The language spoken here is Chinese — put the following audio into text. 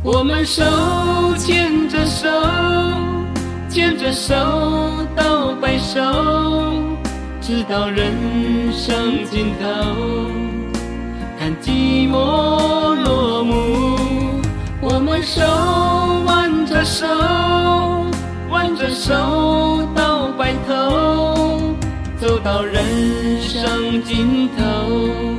我们手牵着手，牵着手到白首，直到人生尽头，看寂寞落幕。我们手挽着手，挽着手到白头，走到人生尽头。